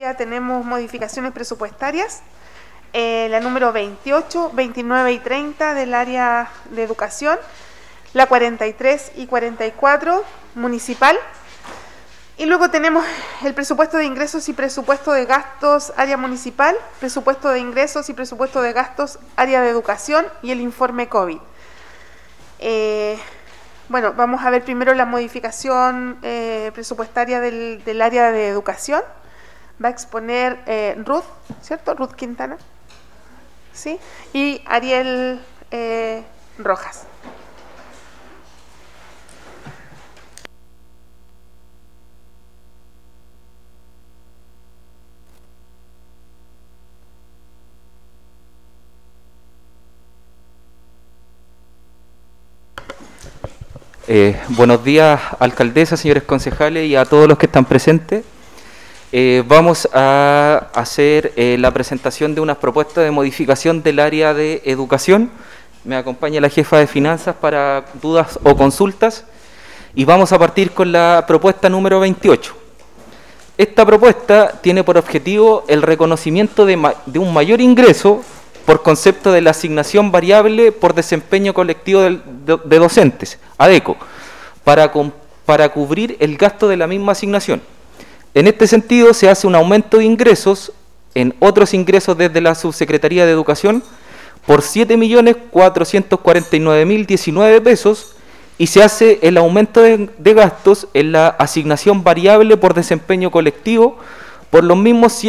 Ya tenemos modificaciones presupuestarias, la número 28, 29 y 30 del área de educación, la 43 y 44 municipal, y luego tenemos el presupuesto de ingresos y presupuesto de gastos área municipal, presupuesto de ingresos y presupuesto de gastos área de educación y el informe COVID. Bueno, vamos a ver primero la modificación presupuestaria del área de educación. Va a exponer Ruth, ¿cierto? Ruth Quintana, ¿sí? Y Ariel Rojas. Buenos días, alcaldesa, señores concejales y a todos los que están presentes. Vamos a hacer la presentación de unas propuestas de modificación del área de educación. Me acompaña la jefa de finanzas para dudas o consultas. Y vamos a partir con la propuesta número 28. Esta propuesta tiene por objetivo el reconocimiento de un mayor ingreso por concepto de la asignación variable por desempeño colectivo de docentes, ADECO, para cubrir el gasto de la misma asignación. En este sentido, se hace un aumento de ingresos en otros ingresos desde la Subsecretaría de Educación por 7.449.019 pesos y se hace el aumento de gastos en la asignación variable por desempeño colectivo por los mismos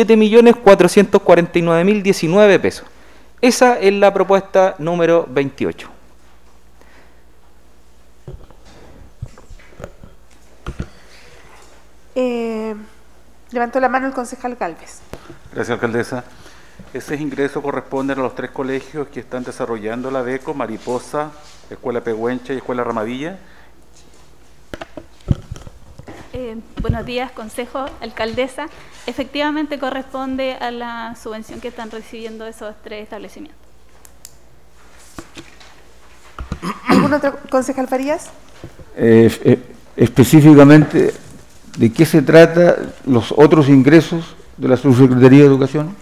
7.449.019 pesos. Esa es la propuesta número 28. Levantó la mano el concejal Gálvez. Gracias, alcaldesa. Ese ingreso corresponde a los 3 colegios que están desarrollando la ADECO: Mariposa, Escuela Pehuenche y Escuela Ramadilla. Buenos días, consejo, alcaldesa. Efectivamente corresponde a la subvención que están recibiendo esos 3 establecimientos. ¿Algún otro concejal Farías? Específicamente, ¿de qué se trata los otros ingresos de la Subsecretaría de Educación?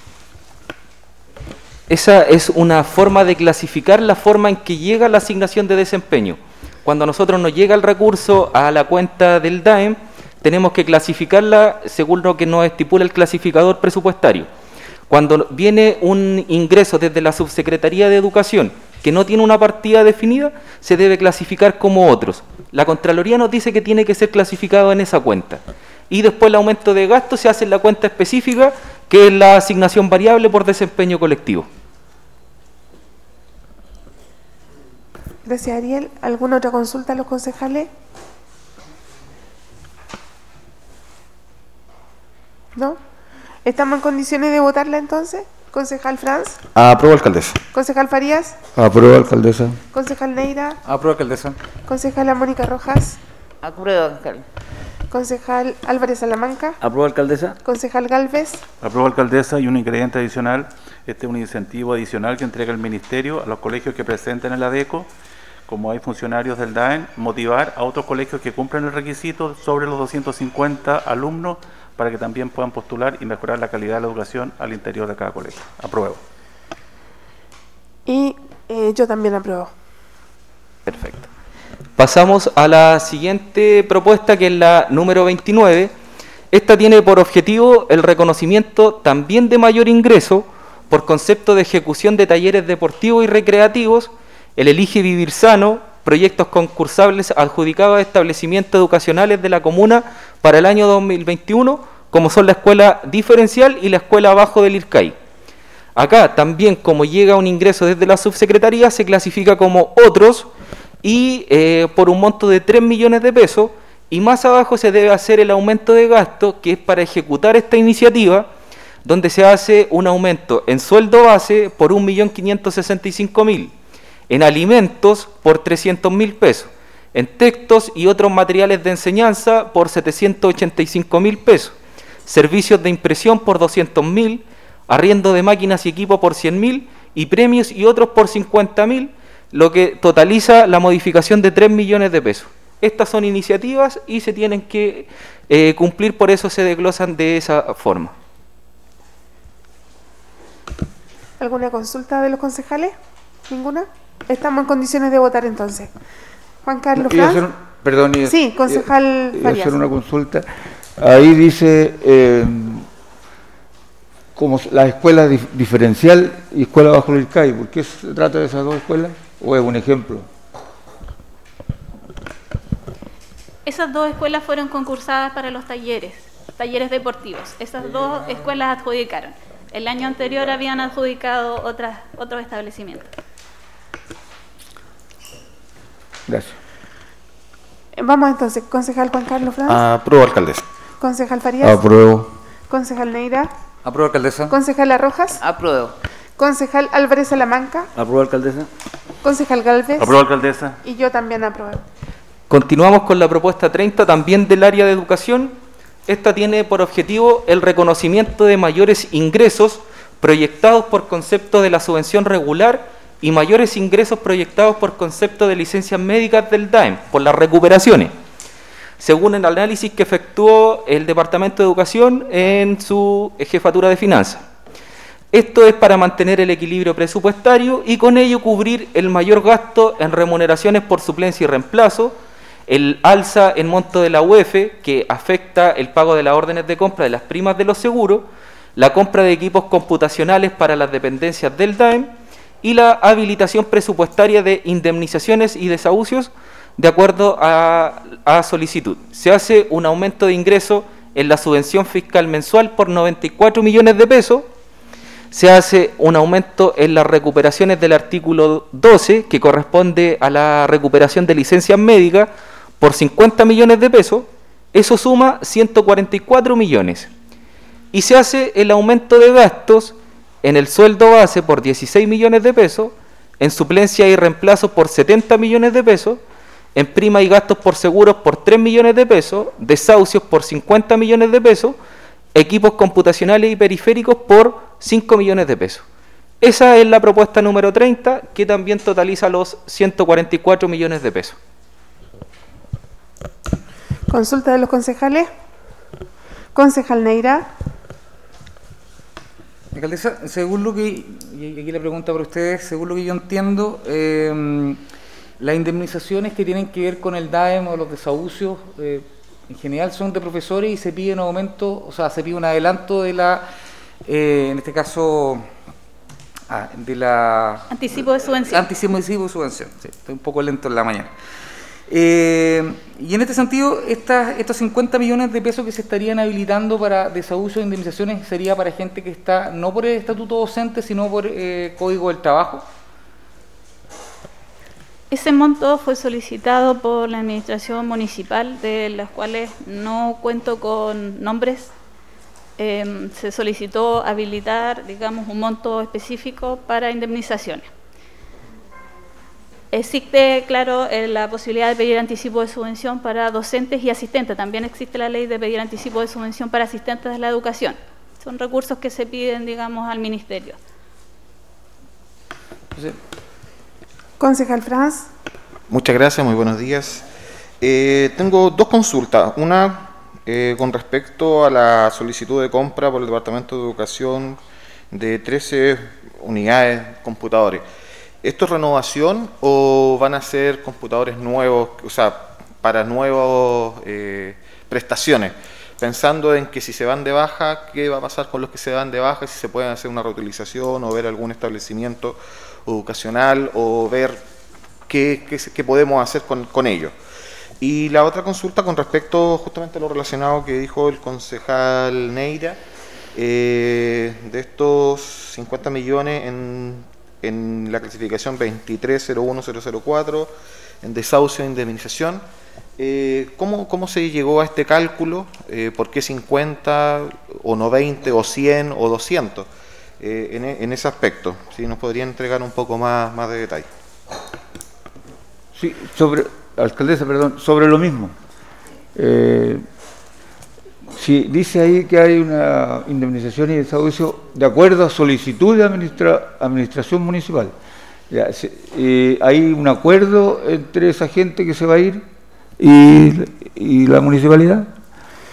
Esa es una forma de clasificar la forma en que llega la asignación de desempeño. Cuando a nosotros nos llega el recurso a la cuenta del DAEM, tenemos que clasificarla según lo que nos estipula el clasificador presupuestario. Cuando viene un ingreso desde la Subsecretaría de Educación que no tiene una partida definida, se debe clasificar como otros. La Contraloría nos dice que tiene que ser clasificado en esa cuenta. Y después el aumento de gasto se hace en la cuenta específica, que es la asignación variable por desempeño colectivo. Gracias, Ariel. ¿Alguna otra consulta a los concejales? ¿No? ¿Estamos en condiciones de votarla entonces? Concejal Franz. Apruebo, alcaldesa. Concejal Farías. Apruebo, alcaldesa. Concejal Neira. Apruebo, alcaldesa. Concejala Mónica Rojas. Apruebo, alcalde. Concejal Álvarez Salamanca. Apruebo, alcaldesa. Concejal Gálvez. Apruebo, alcaldesa, y un ingrediente adicional. Este es un incentivo adicional que entrega el Ministerio a los colegios que presenten el ADECO. Como hay funcionarios del DAEM, motivar a otros colegios que cumplan el requisito sobre los 250 alumnos para que también puedan postular y mejorar la calidad de la educación al interior de cada colegio. Apruebo. Y yo también apruebo. Perfecto. Pasamos a la siguiente propuesta, que es la número 29. Esta tiene por objetivo el reconocimiento también de mayor ingreso por concepto de ejecución de talleres deportivos y recreativos, el Elige Vivir Sano, proyectos concursables adjudicados a establecimientos educacionales de la comuna para el año 2021, como son la escuela diferencial y la escuela abajo del IRCAI. Acá también, como llega un ingreso desde la subsecretaría, se clasifica como otros y por un monto de 3 millones de pesos, y más abajo se debe hacer el aumento de gasto, que es para ejecutar esta iniciativa, donde se hace un aumento en sueldo base por 1.565.000, en alimentos por 300.000 pesos, en textos y otros materiales de enseñanza por 785.000 pesos, servicios de impresión por 200.000, arriendo de máquinas y equipo por 100.000 y premios y otros por 50.000, lo que totaliza la modificación de 3 millones de pesos. Estas son iniciativas y se tienen que cumplir, por eso se desglosan de esa forma. ¿Alguna consulta de los concejales? ¿Ninguna? Estamos en condiciones de votar entonces. Juan Carlos Iba a Franz. hacer perdón, Sí, concejal iba a Farías. hacer una consulta. Ahí dice como la escuela diferencial y escuela bajo el IRCAI. ¿Por qué se trata de esas dos escuelas? ¿O es un ejemplo? Esas dos escuelas fueron concursadas para los talleres deportivos. Esas dos escuelas adjudicaron. El año anterior habían adjudicado otros establecimientos. Gracias. Vamos entonces, concejal Juan Carlos Franz. Apruebo, alcaldesa. Concejal Farías. Apruebo. Concejal Neira. Apruebo, alcaldesa. Concejala Rojas. Apruebo. Concejal Álvarez Salamanca. Apruebo, alcaldesa. Concejal Galvez. Apruebo, alcaldesa. Y yo también apruebo. Continuamos con la propuesta 30, también del área de educación. Esta tiene por objetivo el reconocimiento de mayores ingresos proyectados por concepto de la subvención regular y mayores ingresos proyectados por concepto de licencias médicas del DAEM, por las recuperaciones, según el análisis que efectuó el Departamento de Educación en su jefatura de finanzas. Esto es para mantener el equilibrio presupuestario y con ello cubrir el mayor gasto en remuneraciones por suplencia y reemplazo, el alza en monto de la UEF, que afecta el pago de las órdenes de compra de las primas de los seguros, la compra de equipos computacionales para las dependencias del DAEM y la habilitación presupuestaria de indemnizaciones y desahucios de acuerdo a solicitud. Se hace un aumento de ingreso en la subvención fiscal mensual por 94 millones de pesos. Se hace un aumento en las recuperaciones del artículo 12, que corresponde a la recuperación de licencias médicas, por 50 millones de pesos. Eso suma 144 millones. Y se hace el aumento de gastos en el sueldo base por 16 millones de pesos, en suplencia y reemplazo por 70 millones de pesos, en prima y gastos por seguros por 3 millones de pesos, desahucios por 50 millones de pesos, equipos computacionales y periféricos por 5 millones de pesos. Esa es la propuesta número 30, que también totaliza los 144 millones de pesos. Consulta de los concejales. Concejal Neira. Alcaldesa, según lo que, y aquí la pregunta para ustedes, según lo que yo entiendo, las indemnizaciones que tienen que ver con el DAEM o los desahucios, en general son de profesores y se pide un aumento, o sea, se pide un adelanto de la, en este caso, de la... Anticipo de subvención. Anticipo de subvención, sí, estoy un poco lento en la mañana. Y en este sentido, estos 50 millones de pesos que se estarían habilitando para desahucio de indemnizaciones sería para gente que está no por el estatuto docente, sino por Código del Trabajo. Ese monto fue solicitado por la administración municipal, de las cuales no cuento con nombres. Se solicitó habilitar, digamos, un monto específico para indemnizaciones. Existe, claro, la posibilidad de pedir anticipo de subvención para docentes y asistentes. También existe la ley de pedir anticipo de subvención para asistentes de la educación. Son recursos que se piden, digamos, al ministerio. Entonces, Concejal Franz. Muchas gracias, muy buenos días. Tengo dos consultas. Una con respecto a la solicitud de compra por el Departamento de Educación de 13 unidades computadores. ¿Esto es renovación o van a ser computadores nuevos, o sea, para nuevas prestaciones? Pensando en que si se van de baja, ¿qué va a pasar con los que se van de baja? Si se pueden hacer una reutilización o ver algún establecimiento educacional o ver qué podemos hacer con ellos. Y la otra consulta con respecto justamente a lo relacionado que dijo el concejal Neira, de estos 50 millones en la clasificación 2301004, en desahucio e indemnización. ¿Cómo se llegó a este cálculo? ¿Por qué 50 o no 20 o 100 o 200? En ese aspecto, si nos podrían entregar un poco más de detalle. Sí, alcaldesa, perdón, sobre lo mismo. Si dice ahí que hay una indemnización y desahucio de acuerdo a solicitud de administración municipal. Ya, ¿hay un acuerdo entre esa gente que se va a ir y la municipalidad?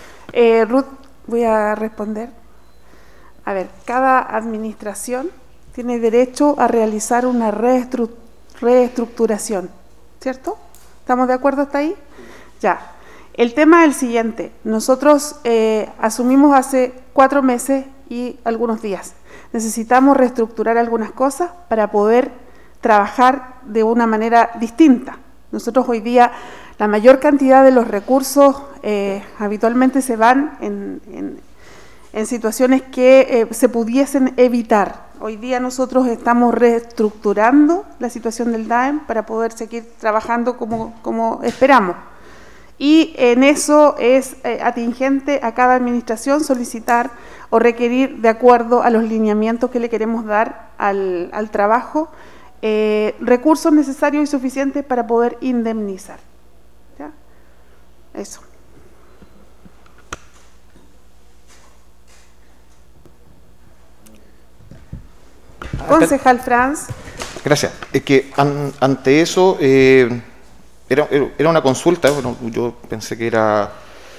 Ruth, voy a responder. A ver, cada administración tiene derecho a realizar una reestructuración, ¿cierto? ¿Estamos de acuerdo hasta ahí? Ya. El tema es el siguiente. Nosotros asumimos hace 4 meses y algunos días. Necesitamos reestructurar algunas cosas para poder trabajar de una manera distinta. Nosotros hoy día, la mayor cantidad de los recursos habitualmente se van en situaciones que se pudiesen evitar. Hoy día nosotros estamos reestructurando la situación del DAEM para poder seguir trabajando como esperamos. Y en eso es atingente a cada administración solicitar o requerir, de acuerdo a los lineamientos que le queremos dar al trabajo, recursos necesarios y suficientes para poder indemnizar. ¿Ya? Eso. Concejal Franz. Gracias. Es que ante eso era una consulta. Bueno, yo pensé que era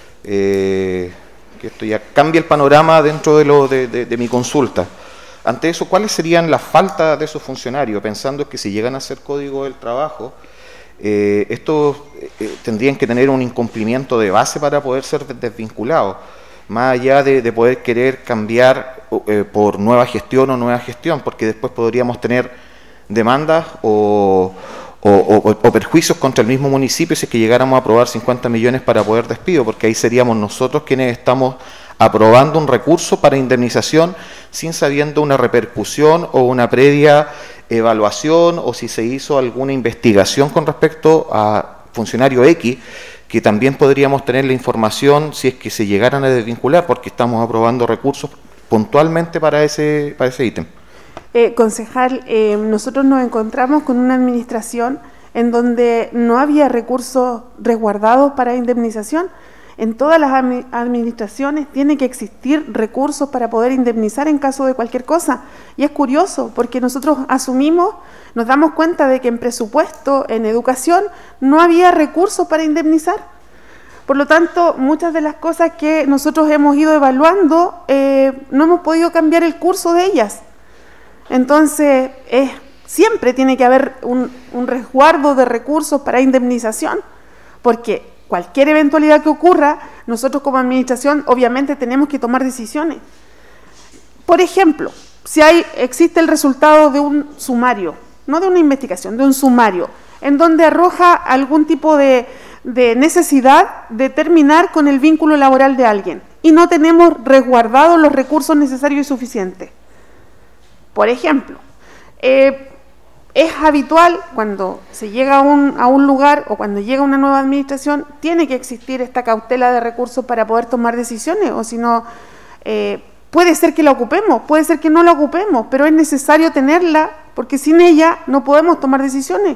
que esto ya cambia el panorama dentro de mi consulta. Ante eso, ¿cuáles serían las faltas de esos funcionarios? Pensando que si llegan a hacer código del trabajo, estos tendrían que tener un incumplimiento de base para poder ser desvinculados, más allá de poder querer cambiar por nueva gestión, porque después podríamos tener demandas o perjuicios contra el mismo municipio si es que llegáramos a aprobar 50 millones para poder despido, porque ahí seríamos nosotros quienes estamos aprobando un recurso para indemnización sin sabiendo una repercusión o una previa evaluación o si se hizo alguna investigación con respecto a funcionario X, que también podríamos tener la información si es que se llegaran a desvincular, porque estamos aprobando recursos puntualmente para ese ítem. Concejal, nosotros nos encontramos con una administración en donde no había recursos resguardados para indemnización. En todas las administraciones tiene que existir recursos para poder indemnizar en caso de cualquier cosa. Y es curioso, porque nosotros asumimos, nos damos cuenta de que en presupuesto, en educación, no había recursos para indemnizar. Por lo tanto, muchas de las cosas que nosotros hemos ido evaluando, no hemos podido cambiar el curso de ellas. Entonces, siempre tiene que haber un resguardo de recursos para indemnización, porque cualquier eventualidad que ocurra, nosotros como administración obviamente tenemos que tomar decisiones. Por ejemplo, si existe el resultado de un sumario, no de una investigación, de un sumario, en donde arroja algún tipo de necesidad de terminar con el vínculo laboral de alguien y no tenemos resguardados los recursos necesarios y suficientes. Por ejemplo, es habitual cuando se llega a un lugar o cuando llega una nueva administración, tiene que existir esta cautela de recursos para poder tomar decisiones, o si no, puede ser que la ocupemos, puede ser que no la ocupemos, pero es necesario tenerla porque sin ella no podemos tomar decisiones.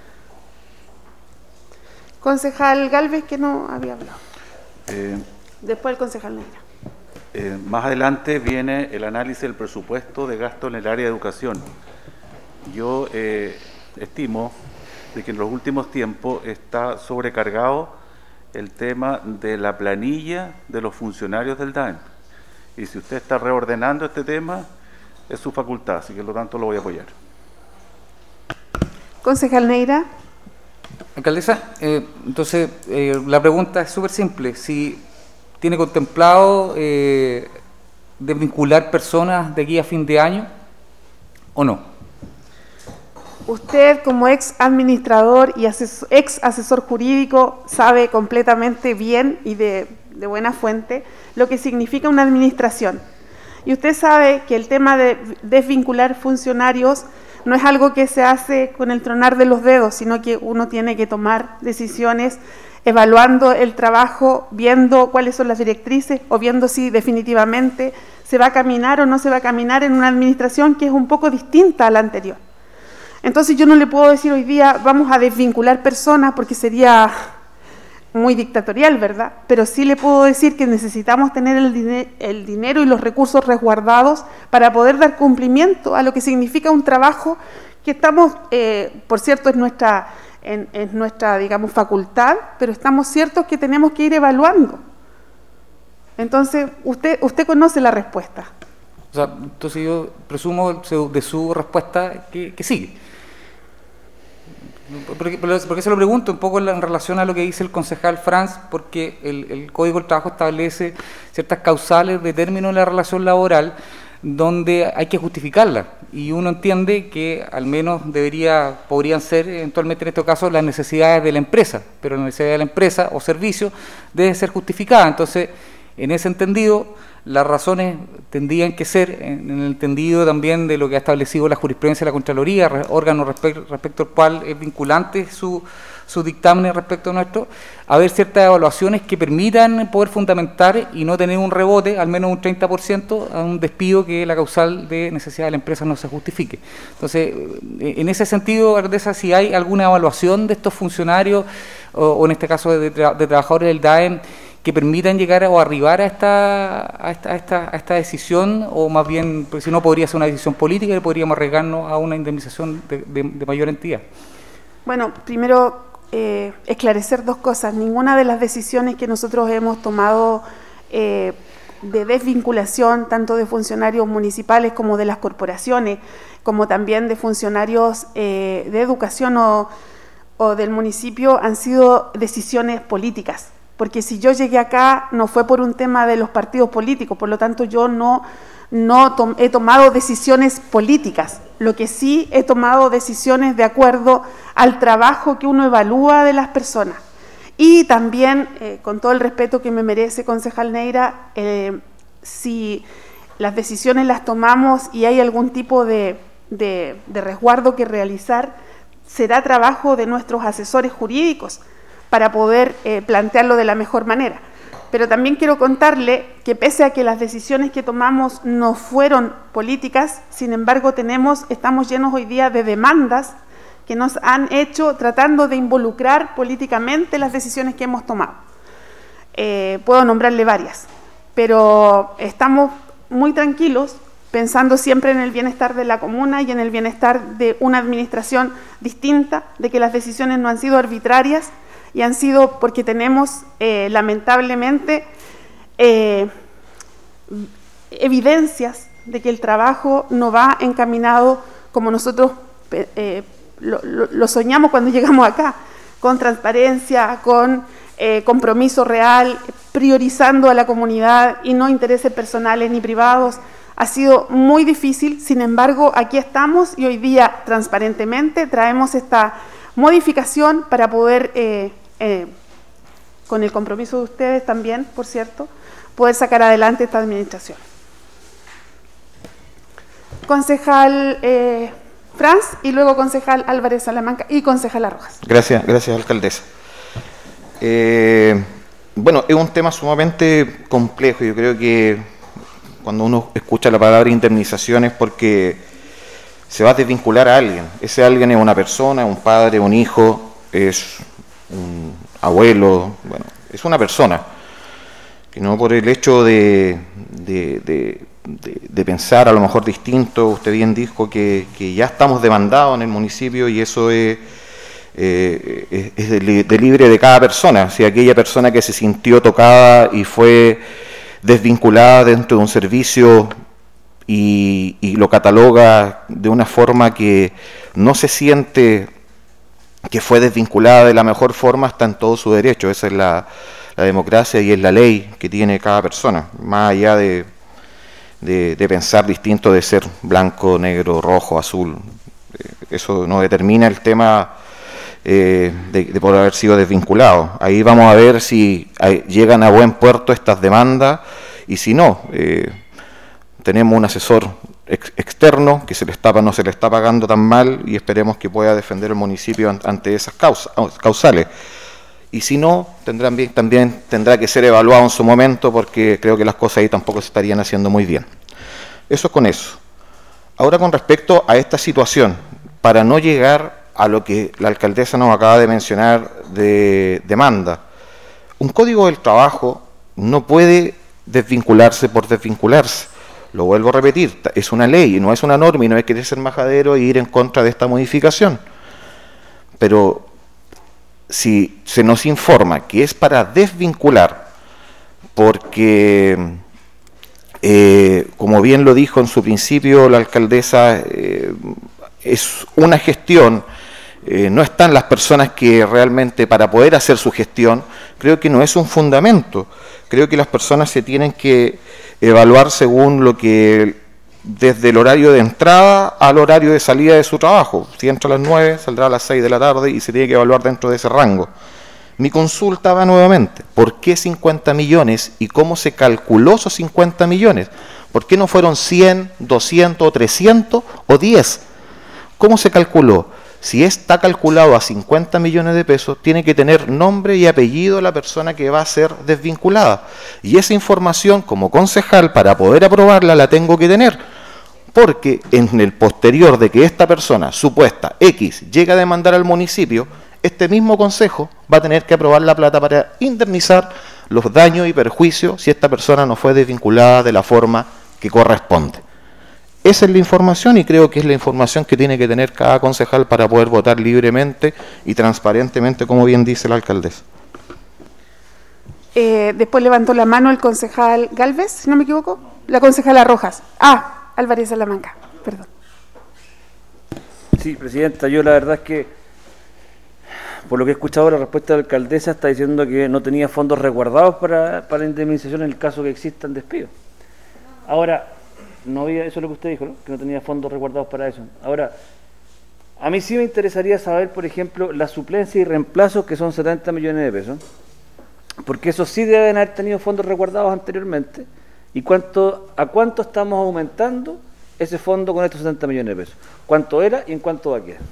Concejal Galvez, que no había hablado. Después el concejal Neira. Más adelante viene el análisis del presupuesto de gasto en el área de educación. Yo estimo de que en los últimos tiempos está sobrecargado el tema de la planilla de los funcionarios del DAEM. Y si usted está reordenando este tema, es su facultad, así que por lo tanto lo voy a apoyar. Concejal Neira. Alcaldesa, entonces la pregunta es súper simple. Si tiene contemplado desvincular personas de aquí a fin de año o no. Usted, como ex administrador y ex asesor jurídico, sabe completamente bien y de buena fuente lo que significa una administración. Y usted sabe que el tema de desvincular funcionarios no es algo que se hace con el tronar de los dedos, sino que uno tiene que tomar decisiones evaluando el trabajo, viendo cuáles son las directrices o viendo si definitivamente se va a caminar o no se va a caminar en una administración que es un poco distinta a la anterior. Entonces yo no le puedo decir hoy día vamos a desvincular personas porque sería muy dictatorial, ¿verdad? Pero sí le puedo decir que necesitamos tener el dinero y los recursos resguardados para poder dar cumplimiento a lo que significa un trabajo que estamos, por cierto, es nuestra, digamos, facultad, pero estamos ciertos que tenemos que ir evaluando. Entonces, usted conoce la respuesta. O sea, entonces yo presumo de su respuesta que sí. Porque se lo pregunto un poco en relación a lo que dice el concejal Franz, porque el Código del Trabajo establece ciertas causales de término en la relación laboral donde hay que justificarla, y uno entiende que al menos podrían ser eventualmente en este caso las necesidades de la empresa, pero la necesidad de la empresa o servicio debe ser justificada. Entonces, en ese entendido, las razones tendrían que ser, en el entendido también de lo que ha establecido la jurisprudencia de la Contraloría, órgano respecto al cual es vinculante su dictamen respecto a nuestro, haber ciertas evaluaciones que permitan poder fundamentar y no tener un rebote, al menos un 30%, a un despido que la causal de necesidad de la empresa no se justifique. Entonces, en ese sentido, Ardesa, si hay alguna evaluación de estos funcionarios, o en este caso de trabajadores del DAEM, que permitan llegar o arribar a esta decisión, o más bien, porque si no podría ser una decisión política y podríamos arriesgarnos a una indemnización de mayor entidad. Bueno, primero esclarecer dos cosas. Ninguna de las decisiones que nosotros hemos tomado de desvinculación, tanto de funcionarios municipales como de las corporaciones, como también de funcionarios de educación o del municipio, han sido decisiones políticas. Porque si yo llegué acá no fue por un tema de los partidos políticos, por lo tanto yo no he tomado decisiones políticas. Lo que sí he tomado decisiones de acuerdo al trabajo que uno evalúa de las personas. Y también, con todo el respeto que me merece, concejal Neira, si las decisiones las tomamos y hay algún tipo de resguardo que realizar, será trabajo de nuestros asesores jurídicos para poder plantearlo de la mejor manera. Pero también quiero contarle que pese a que las decisiones que tomamos no fueron políticas, sin embargo estamos llenos hoy día de demandas que nos han hecho tratando de involucrar políticamente las decisiones que hemos tomado. Puedo nombrarle varias, pero estamos muy tranquilos, pensando siempre en el bienestar de la comuna y en el bienestar de una administración distinta, de que las decisiones no han sido arbitrarias, y han sido porque tenemos, lamentablemente, evidencias de que el trabajo no va encaminado como nosotros lo soñamos cuando llegamos acá, con transparencia, con compromiso real, priorizando a la comunidad y no intereses personales ni privados. Ha sido muy difícil, sin embargo, aquí estamos y hoy día, transparentemente, traemos esta modificación para poder, con el compromiso de ustedes también, por cierto, poder sacar adelante esta administración. Concejal Franz, y luego concejal Álvarez Salamanca y concejala Rojas. Gracias, alcaldesa. Bueno, es un tema sumamente complejo. Yo creo que cuando uno escucha la palabra indemnización es porque se va a desvincular a alguien. Ese alguien es una persona, un padre, un hijo, es un abuelo, bueno, es una persona. Que no por el hecho de pensar a lo mejor distinto, usted bien dijo que ya estamos demandados en el municipio y eso es de libre de cada persona. Si aquella persona que se sintió tocada y fue desvinculada dentro de un servicio y lo cataloga de una forma que no se siente que fue desvinculada de la mejor forma, está en todo su derecho. Esa es la democracia y es la ley que tiene cada persona, más allá de pensar distinto, de ser blanco, negro, rojo, azul. Eso no determina el tema de poder haber sido desvinculado. Ahí vamos a ver si llegan a buen puerto estas demandas y si no, tenemos un asesor externo que no se le está pagando tan mal y esperemos que pueda defender el municipio ante esas causales. Y si no, también tendrá que ser evaluado en su momento, porque creo que las cosas ahí tampoco se estarían haciendo muy bien. Eso con eso. Ahora, con respecto a esta situación, para no llegar a lo que la alcaldesa nos acaba de mencionar de demanda, un código del trabajo no puede desvincularse por desvincularse. Lo vuelvo a repetir, es una ley, no es una norma y no hay que ser majadero e ir en contra de esta modificación. Pero si se nos informa que es para desvincular porque Como bien lo dijo en su principio la alcaldesa, es una gestión, no están las personas que realmente para poder hacer su gestión, creo que no es un fundamento, creo que las personas se tienen que evaluar según lo que, desde el horario de entrada al horario de salida de su trabajo. Si entra a las 9, saldrá a las 6 de la tarde y se tiene que evaluar dentro de ese rango. Mi consulta va nuevamente, ¿por qué 50 millones y cómo se calculó esos 50 millones? ¿Por qué no fueron 100, 200 o 300 o 10? ¿Cómo se calculó? Si está calculado a 50 millones de pesos, tiene que tener nombre y apellido la persona que va a ser desvinculada. Y esa información, como concejal, para poder aprobarla, la tengo que tener. Porque en el posterior de que esta persona, supuesta X, llega a demandar al municipio, este mismo consejo va a tener que aprobar la plata para indemnizar los daños y perjuicios si esta persona no fue desvinculada de la forma que corresponde. Esa es la información y creo que es la información que tiene que tener cada concejal para poder votar libremente y transparentemente, como bien dice la alcaldesa. Después levantó la mano el concejal Galvez, si no me equivoco. La concejala Rojas. Álvarez Salamanca, perdón. Sí, presidenta, yo la verdad es que por lo que he escuchado la respuesta de la alcaldesa está diciendo que no tenía fondos resguardados para indemnización en el caso que existan despidos. Ahora, no había, eso es lo que usted dijo, ¿no? Que no tenía fondos resguardados para eso. Ahora, a mí sí me interesaría saber, por ejemplo, la suplencia y reemplazo, que son 70 millones de pesos, porque eso sí deben haber tenido fondos resguardados anteriormente, y a cuánto estamos aumentando ese fondo con estos 70 millones de pesos. ¿Cuánto era y en cuánto va a quedar?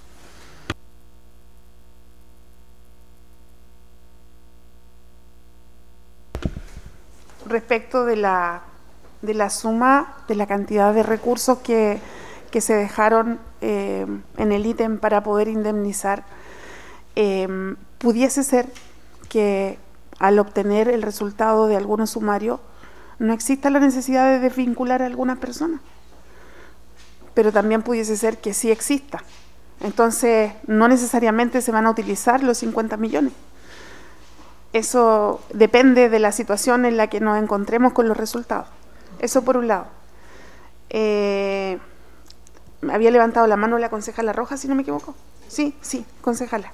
Respecto de la suma, de la cantidad de recursos que se dejaron en el ítem para poder indemnizar, pudiese ser que al obtener el resultado de algunos sumarios no exista la necesidad de desvincular a algunas personas, pero también pudiese ser que sí exista. Entonces, no necesariamente se van a utilizar los 50 millones. Eso depende de la situación en la que nos encontremos con los resultados. Eso por un lado. Había levantado la mano la concejala Roja, si no me equivoco. Sí, concejala.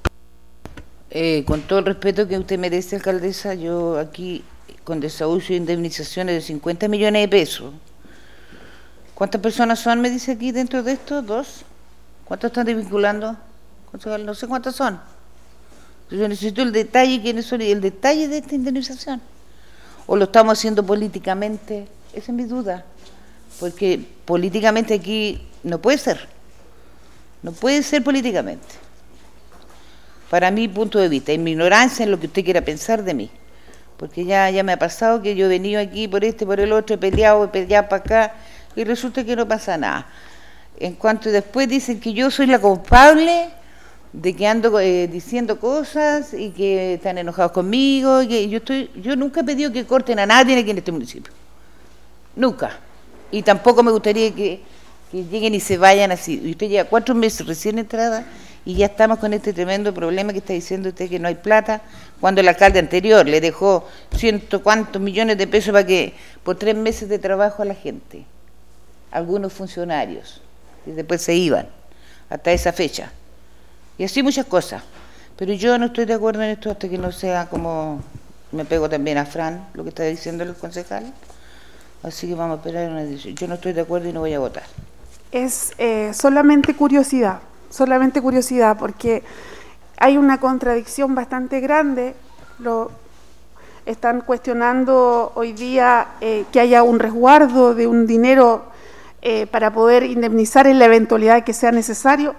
Con todo el respeto que usted merece, alcaldesa, yo aquí, con desahucio e indemnizaciones de 50 millones de pesos, ¿cuántas personas son, me dice aquí, dentro de estos? ¿2? ¿Cuántos están desvinculando? Concejal, no sé cuántos son. Yo necesito el detalle, quiénes son, el detalle de esta indemnización. ¿O lo estamos haciendo políticamente? Esa es mi duda. Porque políticamente aquí no puede ser. No puede ser políticamente. Para mi punto de vista, en mi ignorancia en lo que usted quiera pensar de mí. Porque ya me ha pasado que yo he venido aquí por por el otro, he peleado para acá, y resulta que no pasa nada. En cuanto después dicen que yo soy la culpable de que ando diciendo cosas y que están enojados conmigo, y que yo nunca he pedido que corten a nadie aquí en este municipio. Nunca. Y tampoco me gustaría que lleguen y se vayan así. Y usted lleva 4 meses recién entrada y ya estamos con este tremendo problema que está diciendo usted, que no hay plata, cuando el alcalde anterior le dejó ciento cuantos millones de pesos por 3 meses de trabajo a la gente, algunos funcionarios, y después se iban hasta esa fecha. Y así muchas cosas. Pero yo no estoy de acuerdo en esto hasta que no sea como... Me pego también a Fran, lo que está diciendo el concejal. Así que vamos a esperar una decisión. Yo no estoy de acuerdo y no voy a votar. Es solamente curiosidad, porque hay una contradicción bastante grande. Están cuestionando hoy día que haya un resguardo de un dinero para poder indemnizar en la eventualidad que sea necesario.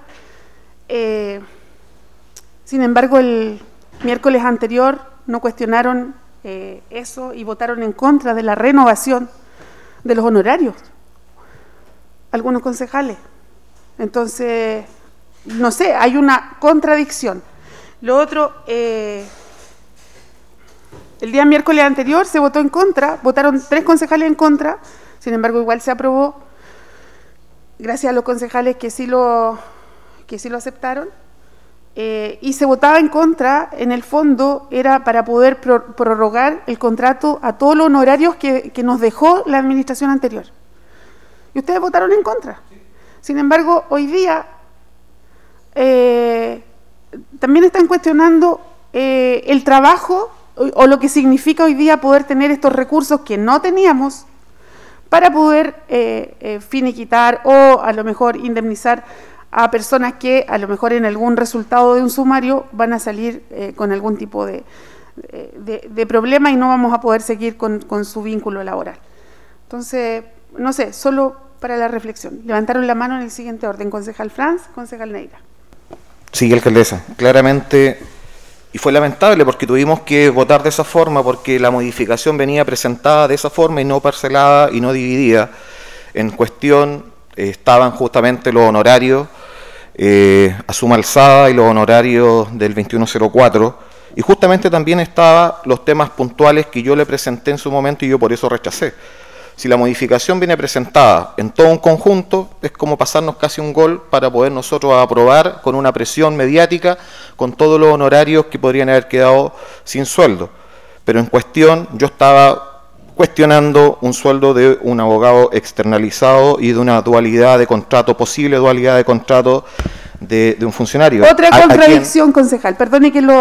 Sin embargo, el miércoles anterior no cuestionaron eso y votaron en contra de la renovación de los honorarios, algunos concejales. Entonces, no sé, hay una contradicción. Lo otro, el día miércoles anterior se votó en contra, votaron 3 concejales en contra, sin embargo igual se aprobó, gracias a los concejales que sí lo aceptaron. y se votaba en contra, en el fondo era para poder prorrogar el contrato a todos los honorarios que nos dejó la administración anterior. Y ustedes votaron en contra. Sin embargo, hoy día también están cuestionando el trabajo o lo que significa hoy día poder tener estos recursos que no teníamos para poder finiquitar o a lo mejor indemnizar a personas que a lo mejor en algún resultado de un sumario van a salir con algún tipo de problema y no vamos a poder seguir con su vínculo laboral. Entonces, no sé, solo para la reflexión. Levantaron la mano en el siguiente orden. Concejal Franz, concejal Neira. Sí, alcaldesa, claramente, y fue lamentable porque tuvimos que votar de esa forma porque la modificación venía presentada de esa forma y no parcelada y no dividida. En cuestión estaban justamente los honorarios a suma alzada y los honorarios del 2104, y justamente también estaban los temas puntuales que yo le presenté en su momento y yo por eso rechacé. Si la modificación viene presentada en todo un conjunto, es como pasarnos casi un gol para poder nosotros aprobar con una presión mediática, con todos los honorarios que podrían haber quedado sin sueldo. Pero en cuestión, yo estaba cuestionando un sueldo de un abogado externalizado y de una dualidad de contrato, posible dualidad de contrato de un funcionario. Otra contradicción, concejal, perdone que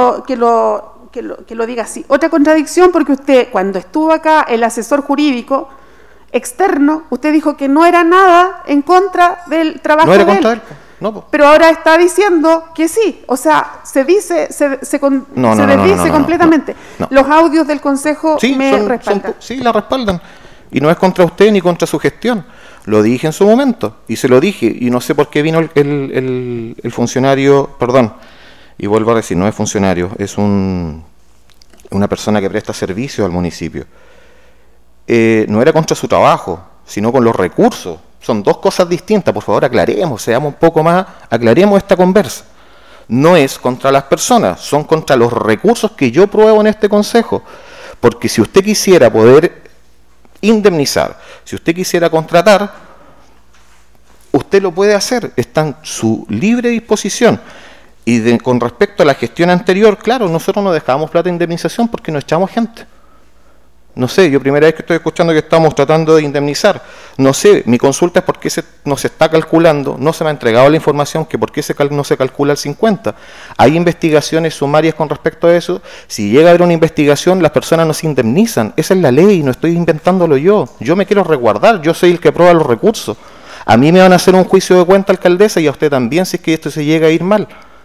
lo diga así. Otra contradicción porque usted, cuando estuvo acá, el asesor jurídico externo, usted dijo que no era nada en contra del trabajo de él. No, pero ahora está diciendo que sí, o sea, se dice, se desdice completamente. No. Los audios del Consejo respaldan. Sí, la respaldan. Y no es contra usted ni contra su gestión. Lo dije en su momento, y se lo dije, y no sé por qué vino el funcionario, perdón, y vuelvo a decir, no es funcionario, es una persona que presta servicio al municipio. No era contra su trabajo, sino con los recursos. Son dos cosas distintas, por favor aclaremos, seamos un poco más, aclaremos esta conversa. No es contra las personas, son contra los recursos que yo pruebo en este consejo. Porque si usted quisiera poder indemnizar, si usted quisiera contratar, usted lo puede hacer, está en su libre disposición. Y con respecto a la gestión anterior, claro, nosotros no dejábamos plata de indemnización porque no echamos gente. No sé, yo primera vez que estoy escuchando que estamos tratando de indemnizar. No sé, mi consulta es por qué no se está calculando, no se me ha entregado la información que por qué no se calcula el 50. Hay investigaciones sumarias con respecto a eso. Si llega a haber una investigación, las personas no se indemnizan. Esa es la ley, no estoy inventándolo yo. Yo me quiero resguardar, yo soy el que aprueba los recursos. A mí me van a hacer un juicio de cuenta, alcaldesa, y a usted también, si es que esto se llega a ir mal.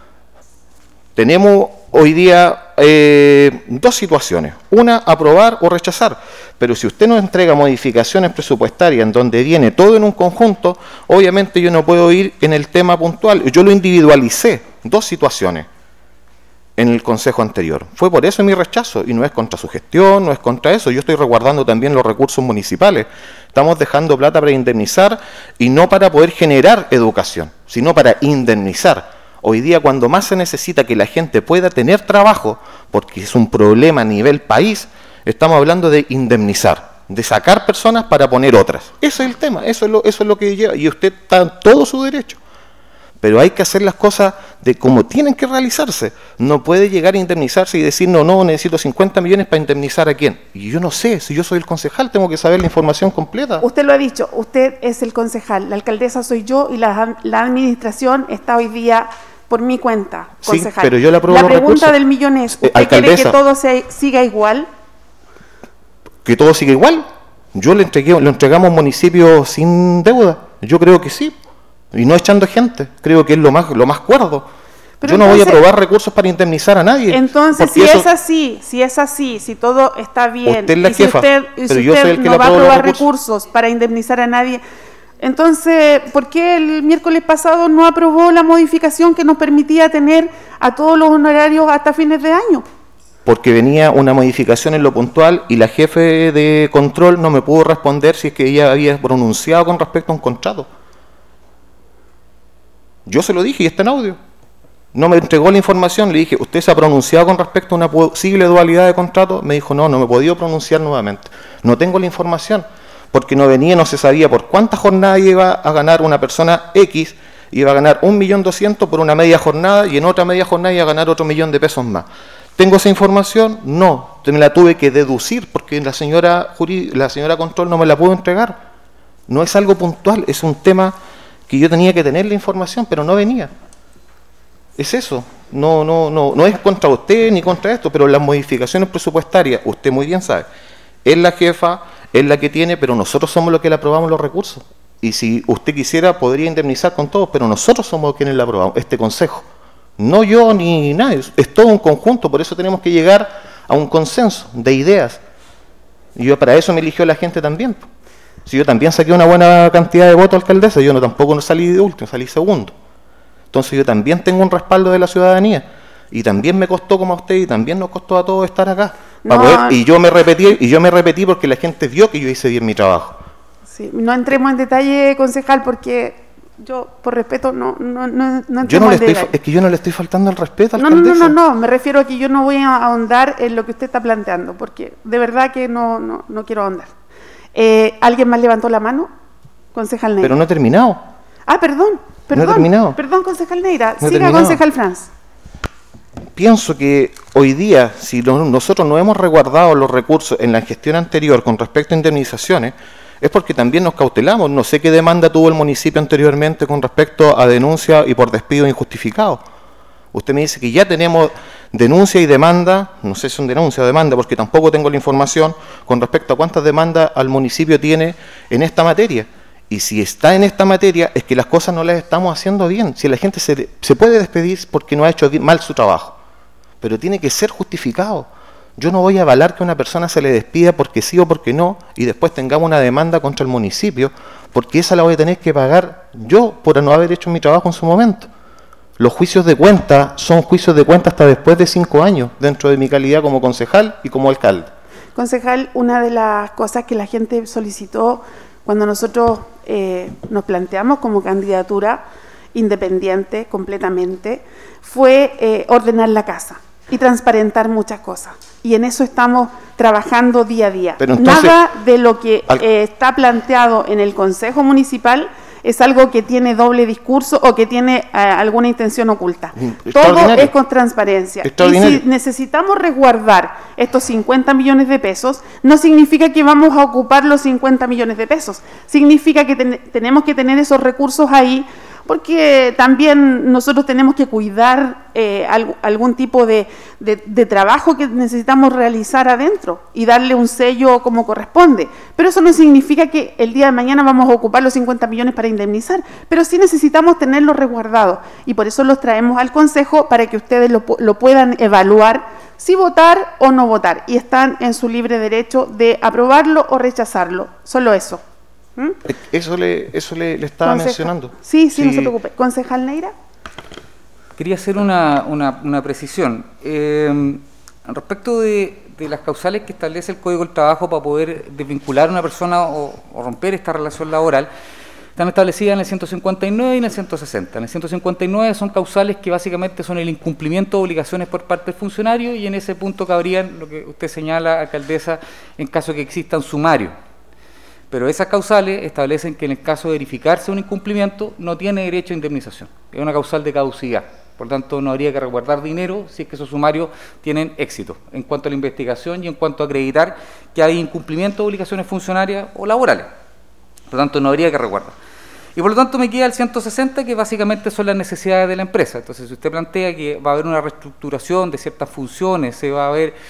Tenemos hoy día dos situaciones, una, aprobar o rechazar, pero si usted nos entrega modificaciones presupuestarias en donde viene todo en un conjunto, obviamente yo no puedo ir en el tema puntual. Yo lo individualicé, dos situaciones en el consejo anterior. Fue por eso mi rechazo, y no es contra su gestión, no es contra eso. Yo estoy resguardando también los recursos municipales. Estamos dejando plata para indemnizar y no para poder generar educación, sino para indemnizar. Hoy día, cuando más se necesita que la gente pueda tener trabajo, porque es un problema a nivel país, estamos hablando de indemnizar, de sacar personas para poner otras. Ese es el tema, eso es lo que lleva, y usted está en todo su derecho. Pero hay que hacer las cosas de como tienen que realizarse. No puede llegar a indemnizarse y decir, no, necesito 50 millones para indemnizar a quién. Y yo no sé, si yo soy el concejal, tengo que saber la información completa. Usted lo ha dicho, usted es el concejal, la alcaldesa soy yo y la administración está hoy día por mi cuenta, concejal. Sí, pero yo le apruebo los recursos. La pregunta del millón es, ¿usted quiere que todo siga igual? ¿Que todo siga igual? Lo entregamos a un municipio sin deuda. Yo creo que sí. Y no echando gente. Creo que es lo más cuerdo. Pero yo no voy a aprobar recursos para indemnizar a nadie. Entonces, si es así, si todo está bien, usted es la jefa, si usted no va a aprobar recursos para indemnizar a nadie, entonces, ¿por qué el miércoles pasado no aprobó la modificación que nos permitía tener a todos los honorarios hasta fines de año? Porque venía una modificación en lo puntual y la jefe de control no me pudo responder si es que ella había pronunciado con respecto a un contrato. Yo se lo dije y está en audio. No me entregó la información, le dije, ¿usted se ha pronunciado con respecto a una posible dualidad de contrato? Me dijo, no me he podido pronunciar nuevamente. No tengo la información. Porque no se sabía por cuántas jornadas iba a ganar una persona X iba a ganar 1.200.000 por una media jornada y en otra media jornada iba a ganar otro $1.000.000 más. ¿Tengo esa información? No, me la tuve que deducir porque la señora Control no me la pudo entregar. No es algo puntual, es un tema que yo tenía que tener la información, pero no venía. Es eso, no es contra usted ni contra esto, pero las modificaciones presupuestarias, usted muy bien sabe, es la jefa, es la que tiene, pero nosotros somos los que le aprobamos los recursos. Y si usted quisiera, podría indemnizar con todos, pero nosotros somos quienes le aprobamos, este consejo. No yo ni nadie, es todo un conjunto, por eso tenemos que llegar a un consenso de ideas. Y yo para eso me eligió la gente también. Si yo también saqué una buena cantidad de votos alcaldesa, yo tampoco salí de último, salí segundo. Entonces yo también tengo un respaldo de la ciudadanía. Y también me costó como a usted y también nos costó a todos estar acá. Y yo me repetí porque la gente vio que yo hice bien mi trabajo. Sí, no entremos en detalle, concejal, porque yo, por respeto, no es que yo no le estoy faltando el respeto al alcaldesa. No, me refiero a que yo no voy a ahondar en lo que usted está planteando, porque de verdad que no quiero ahondar. ¿Alguien más levantó la mano? Concejal Neira. Pero no he terminado. Ah, perdón. No he terminado. Perdón, concejal Neira. No Siga, concejal Franz. Pienso que hoy día, si nosotros no hemos resguardado los recursos en la gestión anterior con respecto a indemnizaciones, es porque también nos cautelamos. No sé qué demanda tuvo el municipio anteriormente con respecto a denuncia y por despido injustificado. Usted me dice que ya tenemos denuncia y demanda, no sé si son denuncia o demanda, porque tampoco tengo la información con respecto a cuántas demandas al municipio tiene en esta materia. Y si está en esta materia, es que las cosas no las estamos haciendo bien. Si la gente se puede despedir porque no ha hecho mal su trabajo, pero tiene que ser justificado. Yo no voy a avalar que a una persona se le despida porque sí o porque no, y después tengamos una demanda contra el municipio, porque esa la voy a tener que pagar yo por no haber hecho mi trabajo en su momento. Los juicios de cuenta son juicios de cuenta hasta después de 5 años, dentro de mi calidad como concejal y como alcalde. Concejal, una de las cosas que la gente solicitó cuando nosotros nos planteamos como candidatura independiente completamente, fue ordenar la casa y transparentar muchas cosas. Y en eso estamos trabajando día a día. Pero entonces, nada de lo que está planteado en el Consejo Municipal es algo que tiene doble discurso o que tiene alguna intención oculta. Todo es con transparencia. Y si necesitamos resguardar estos 50 millones de pesos, no significa que vamos a ocupar los 50 millones de pesos. Significa que tenemos que tener esos recursos ahí, porque también nosotros tenemos que cuidar algún tipo de trabajo que necesitamos realizar adentro y darle un sello como corresponde. Pero eso no significa que el día de mañana vamos a ocupar los 50 millones para indemnizar, pero sí necesitamos tenerlos resguardados y por eso los traemos al Consejo para que ustedes lo puedan evaluar si votar o no votar, y están en su libre derecho de aprobarlo o rechazarlo. Solo eso. Eso le estaba mencionando. Sí, no se preocupe. Concejal Neira. Quería hacer una precisión. Respecto de las causales que establece el Código del Trabajo para poder desvincular a una persona o romper esta relación laboral, están establecidas en el 159 y en el 160. En el 159 son causales que básicamente son el incumplimiento de obligaciones por parte del funcionario, y en ese punto cabrían lo que usted señala, alcaldesa, en caso de que existan sumarios. Pero esas causales establecen que en el caso de verificarse un incumplimiento no tiene derecho a indemnización. Es una causal de caducidad. Por tanto, no habría que resguardar dinero si es que esos sumarios tienen éxito en cuanto a la investigación y en cuanto a acreditar que hay incumplimiento de obligaciones funcionarias o laborales. Por lo tanto, no habría que resguardar. Y por lo tanto me queda el 160, que básicamente son las necesidades de la empresa. Entonces, si usted plantea que va a haber una reestructuración de ciertas funciones, va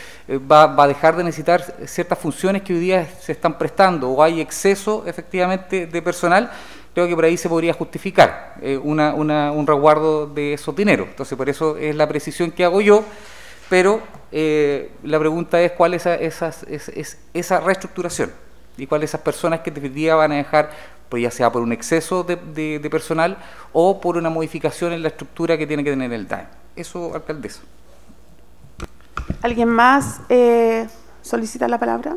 a dejar de necesitar ciertas funciones que hoy día se están prestando, o hay exceso efectivamente de personal, creo que por ahí se podría justificar un resguardo de esos dineros. Entonces, por eso es la precisión que hago yo, pero la pregunta es cuál es esa reestructuración y cuáles esas personas que en definitiva van a dejar, pues ya sea por un exceso de personal o por una modificación en la estructura que tiene que tener el DAEM. Eso, alcaldesa. ¿Alguien más solicita la palabra?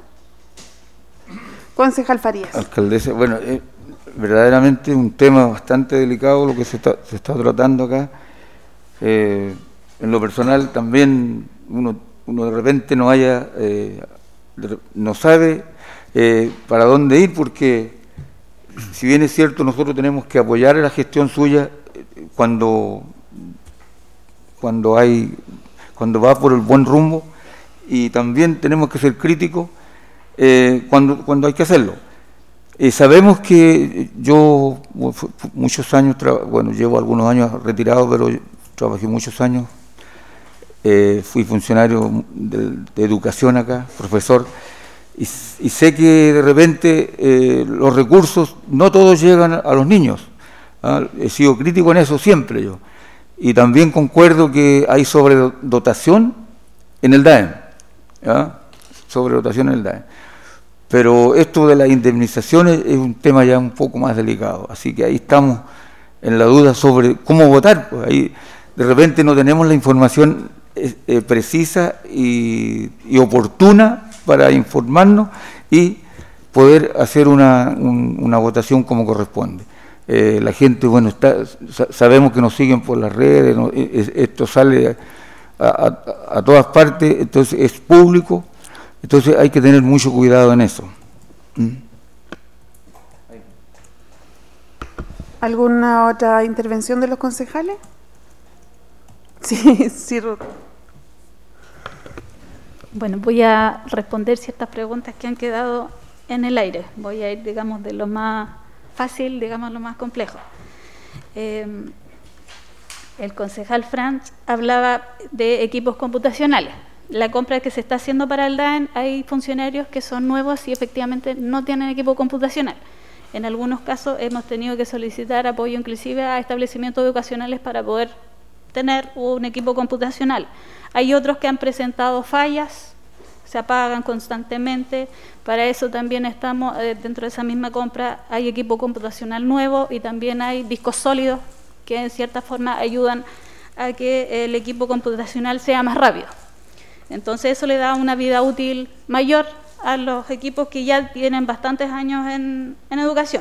Concejal Farías. Alcaldesa, bueno, verdaderamente un tema bastante delicado lo que se está tratando acá. En lo personal también uno de repente no sabe para dónde ir, porque si bien es cierto nosotros tenemos que apoyar la gestión suya, cuando va por el buen rumbo, y también tenemos que ser críticos cuando hay que hacerlo. Sabemos que yo muchos años, llevo algunos años retirado, pero trabajé muchos años, fui funcionario de educación acá, profesor, y sé que de repente los recursos no todos llegan a los niños. He sido crítico en eso siempre yo. Y también concuerdo que hay sobredotación en el DAEM. Sobredotación en el DAEM. Pero esto de las indemnizaciones es un tema ya un poco más delicado. Así que ahí estamos en la duda sobre cómo votar. Pues ahí de repente no tenemos la información precisa y oportuna para informarnos y poder hacer una votación como corresponde. La gente, sabemos que nos siguen por las redes, esto sale a todas partes, entonces es público, entonces hay que tener mucho cuidado en eso. ¿Alguna otra intervención de los concejales? Sí, Ruth. Bueno, voy a responder ciertas preguntas que han quedado en el aire. Voy a ir, digamos, de lo más fácil, digamos, lo más complejo. El concejal Franz hablaba de equipos computacionales. La compra que se está haciendo para el DAEN, hay funcionarios que son nuevos y efectivamente no tienen equipo computacional. En algunos casos hemos tenido que solicitar apoyo inclusive a establecimientos educacionales para poder tener un equipo computacional. Hay otros que han presentado fallas, se apagan constantemente. Para eso también estamos, dentro de esa misma compra, hay equipo computacional nuevo y también hay discos sólidos que en cierta forma ayudan a que el equipo computacional sea más rápido. Entonces eso le da una vida útil mayor a los equipos que ya tienen bastantes años en educación.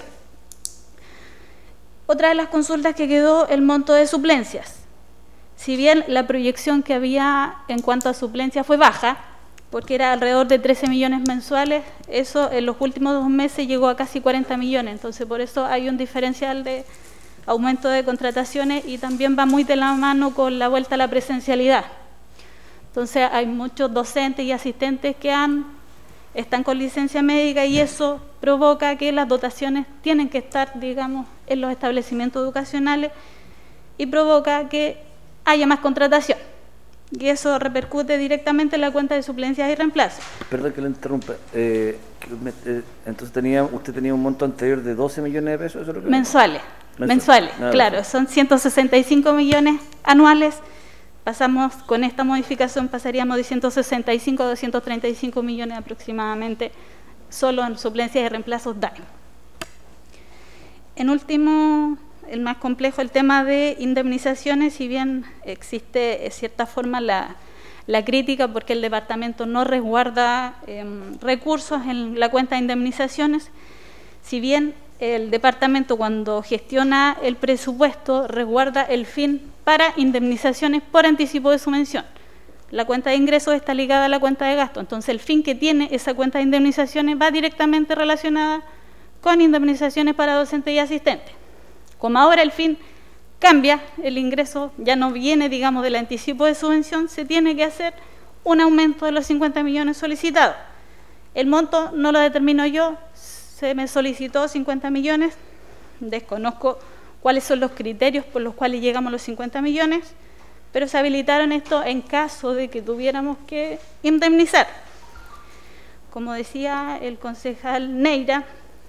Otra de las consultas que quedó, el monto de suplencias. Si bien la proyección que había en cuanto a suplencias fue baja, porque era alrededor de 13 millones mensuales, eso en los últimos 2 meses llegó a casi 40 millones, entonces por eso hay un diferencial de aumento de contrataciones y también va muy de la mano con la vuelta a la presencialidad. Entonces hay muchos docentes y asistentes que están con licencia médica y eso provoca que las dotaciones tienen que estar, digamos, en los establecimientos educacionales y provoca que haya más contratación. Y eso repercute directamente en la cuenta de suplencias y reemplazos. Perdón que le interrumpa. Entonces usted tenía un monto anterior de 12 millones de pesos. ¿Eso es lo que mensuales, claro. Son 165 millones anuales. Pasamos, con esta modificación pasaríamos de 165 a 235 millones aproximadamente, solo en suplencias y reemplazos DAEM. En último, el más complejo, el tema de indemnizaciones, si bien existe de cierta forma la crítica porque el departamento no resguarda recursos en la cuenta de indemnizaciones, si bien el departamento cuando gestiona el presupuesto resguarda el fin para indemnizaciones por anticipo de subvención. La cuenta de ingresos está ligada a la cuenta de gasto, entonces el fin que tiene esa cuenta de indemnizaciones va directamente relacionada con indemnizaciones para docentes y asistentes. Como ahora el fin cambia, el ingreso ya no viene, digamos, del anticipo de subvención, se tiene que hacer un aumento de los 50 millones solicitados. El monto no lo determino yo, se me solicitó 50 millones, desconozco cuáles son los criterios por los cuales llegamos a los 50 millones, pero se habilitaron esto en caso de que tuviéramos que indemnizar. Como decía el concejal Neira,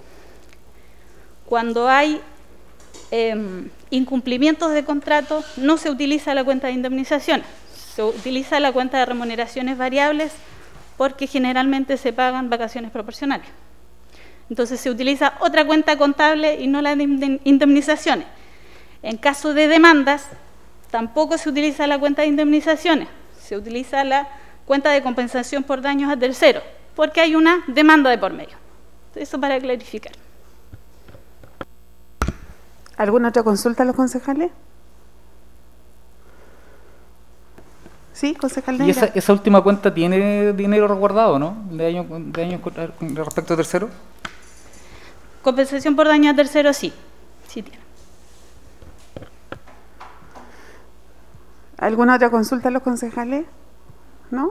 cuando hay incumplimientos de contrato, no se utiliza la cuenta de indemnización, se utiliza la cuenta de remuneraciones variables porque generalmente se pagan vacaciones proporcionales. Entonces se utiliza otra cuenta contable y no la de indemnizaciones. En caso de demandas, tampoco se utiliza la cuenta de indemnizaciones, se utiliza la cuenta de compensación por daños a terceros, porque hay una demanda de por medio. Eso para clarificar. ¿Alguna otra consulta a los concejales? Sí, concejal Neira. ¿Y esa última cuenta tiene dinero resguardado, no? De años respecto a tercero. Compensación por daño a tercero, sí tiene. ¿Alguna otra consulta a los concejales? ¿No?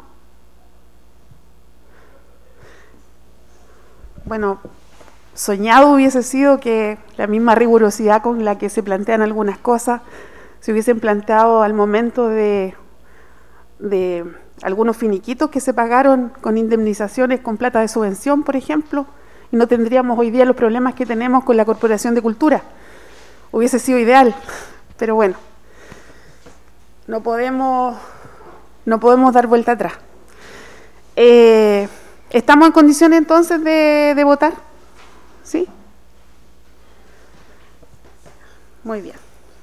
Bueno, soñado hubiese sido que la misma rigurosidad con la que se plantean algunas cosas se hubiesen planteado al momento de algunos finiquitos que se pagaron con indemnizaciones con plata de subvención, por ejemplo, y no tendríamos hoy día los problemas que tenemos con la Corporación de Cultura. Hubiese sido ideal, pero bueno, no podemos dar vuelta atrás. ¿Estamos en condiciones entonces de votar? ¿Sí? Muy bien.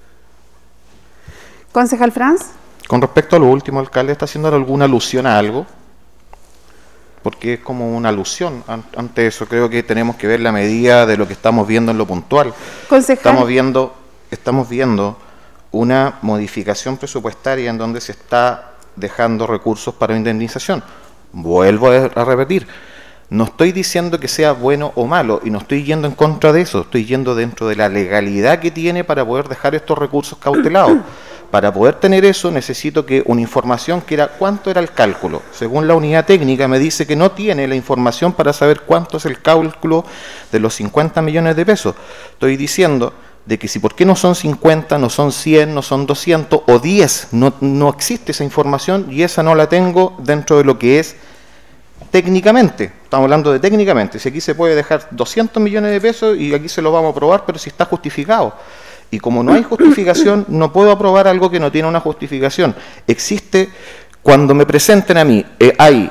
Concejal Franz. Con respecto a lo último, alcalde, ¿está haciendo alguna alusión a algo? Porque es como una alusión ante eso. Creo que tenemos que ver la medida de lo que estamos viendo en lo puntual. Concejal. Estamos viendo una modificación presupuestaria en donde se está dejando recursos para indemnización. Vuelvo a repetir, no estoy diciendo que sea bueno o malo, y no estoy yendo en contra de eso, estoy yendo dentro de la legalidad que tiene para poder dejar estos recursos cautelados. Para poder tener eso necesito que una información que era cuánto era el cálculo. Según la unidad técnica me dice que no tiene la información para saber cuánto es el cálculo de los 50 millones de pesos. Estoy diciendo de que si por qué no son 50, no son 100, no son 200 o 10, no existe esa información y esa no la tengo dentro de lo que es técnicamente. Estamos hablando de técnicamente. Si aquí se puede dejar 200 millones de pesos y aquí se lo vamos a aprobar, pero si está justificado. Y como no hay justificación, no puedo aprobar algo que no tiene una justificación. Existe, cuando me presenten a mí, hay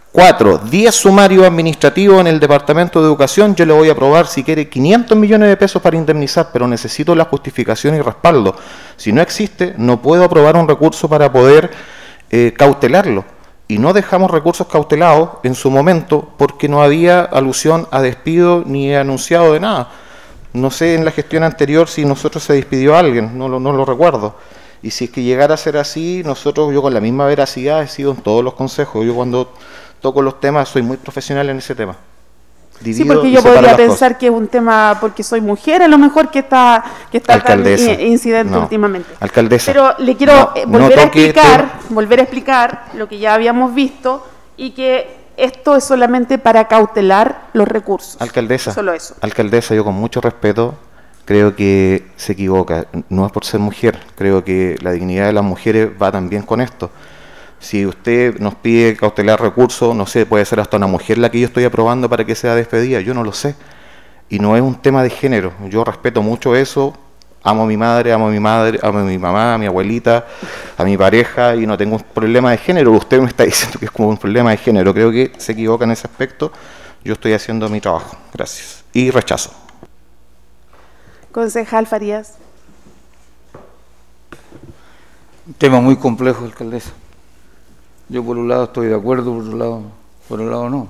10 sumarios administrativos en el Departamento de Educación, yo le voy a aprobar si quiere 500 millones de pesos para indemnizar, pero necesito la justificación y respaldo. Si no existe, no puedo aprobar un recurso para poder cautelarlo. Y no dejamos recursos cautelados en su momento porque no había alusión a despido ni anunciado de nada. No sé en la gestión anterior si nosotros se despidió a alguien, no lo recuerdo. Y si es que llegara a ser así, yo con la misma veracidad he sido en todos los consejos. Yo cuando toco los temas soy muy profesional en ese tema. Sí, porque yo podría pensar que es un tema, porque soy mujer, a lo mejor que está tan incidente últimamente. Alcaldesa. Pero le quiero volver a explicar lo que ya habíamos visto y que esto es solamente para cautelar los recursos. Alcaldesa, solo eso. Alcaldesa, yo con mucho respeto creo que se equivoca. No es por ser mujer, creo que la dignidad de las mujeres va también con esto. Si usted nos pide cautelar recursos, no sé, puede ser hasta una mujer la que yo estoy aprobando para que sea despedida, yo no lo sé. Y no es un tema de género, yo respeto mucho eso, amo a mi madre, amo a mi mamá, a mi abuelita, a mi pareja, y no tengo un problema de género. Usted me está diciendo que es como un problema de género, creo que se equivoca en ese aspecto. Yo estoy haciendo mi trabajo, gracias. Y rechazo. Concejal Farías. Un tema muy complejo, alcaldesa. Yo por un lado estoy de acuerdo, por un lado no.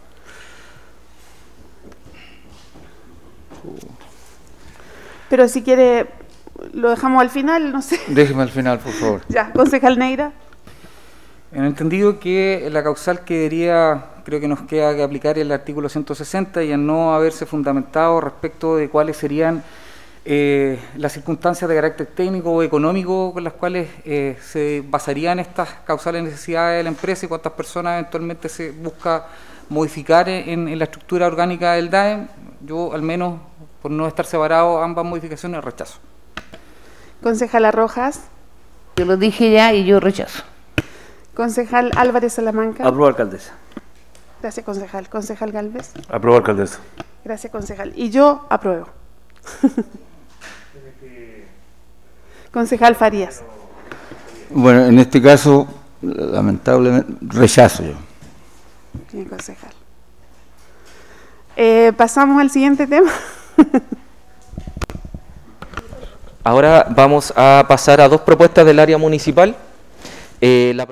Pero si quiere, lo dejamos al final, no sé. Déjeme al final, por favor. Ya, concejal Neira. En el entendido que la causal que creo que nos queda que aplicar el artículo 160 y a no haberse fundamentado respecto de cuáles serían las circunstancias de carácter técnico o económico con las cuales se basarían estas causales necesidades de la empresa y cuántas personas eventualmente se busca modificar en la estructura orgánica del DAEM, yo al menos por no estar separado ambas modificaciones rechazo. Concejala Rojas. Yo lo dije ya y yo rechazo. Concejal Álvarez Salamanca. Apruebo, alcaldesa. Gracias, concejal. Concejal Gálvez. Apruebo, alcaldesa. Gracias, concejal. Y yo apruebo. Concejal Farías. Bueno, en este caso, lamentablemente, rechazo yo. Bien, concejal. Pasamos al siguiente tema. Ahora vamos a pasar a dos propuestas del área municipal.